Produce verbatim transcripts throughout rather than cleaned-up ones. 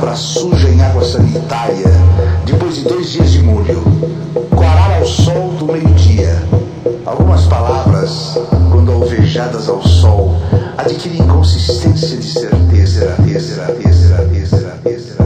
palavra suja em água sanitária, depois de dois dias de molho, corar ao sol do meio-dia. Algumas palavras, quando alvejadas ao sol, adquirem consistência de certeza, certeza, certeza, certeza, certeza.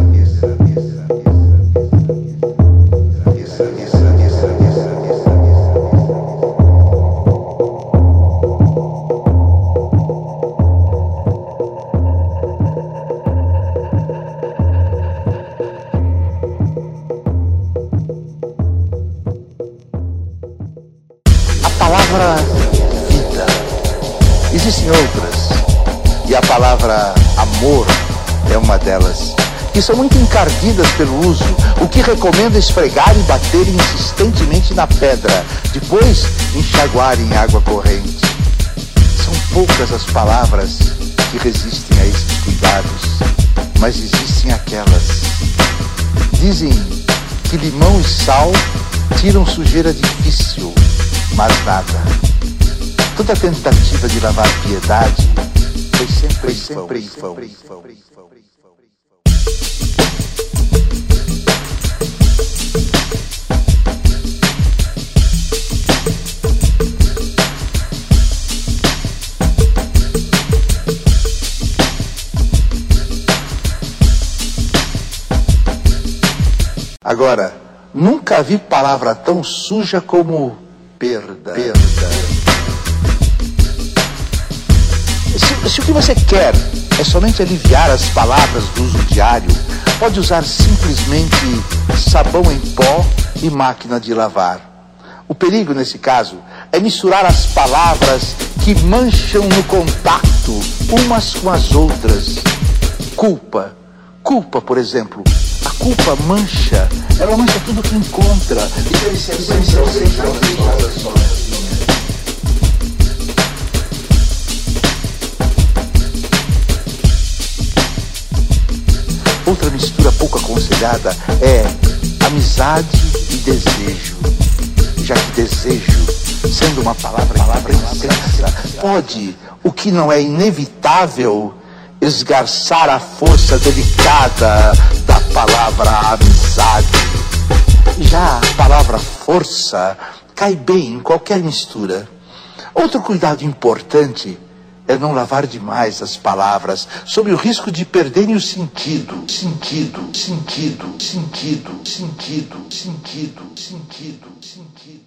A palavra vida, existem outras, e a palavra amor é uma delas, que são muito encardidas pelo uso, o que recomendo esfregar e bater insistentemente na pedra, depois enxaguar em água corrente. São poucas as palavras que resistem a esses cuidados, mas existem aquelas. Dizem que limão e sal tiram sujeira difícil, mas nada. Toda tentativa de lavar piedade foi sempre, sempre em vão. Agora, nunca vi palavra tão suja como perda. perda. Se, se o que você quer é somente aliviar as palavras do uso diário, pode usar simplesmente sabão em pó e máquina de lavar. O perigo, nesse caso, é misturar as palavras que mancham no contato umas com as outras. Culpa. Culpa, por exemplo. A culpa mancha, ela mancha tudo que encontra. E deve ser essencial só. Outra mistura pouco aconselhada é amizade e desejo. Já que desejo, sendo uma palavra, palavra intensa, pode, o que não é inevitável, esgarçar a força delicada da palavra amizade. Já a palavra força cai bem em qualquer mistura. Outro cuidado importante é não lavar demais as palavras, sob o risco de perderem o sentido. Sentido, sentido, sentido, sentido, sentido, sentido, sentido.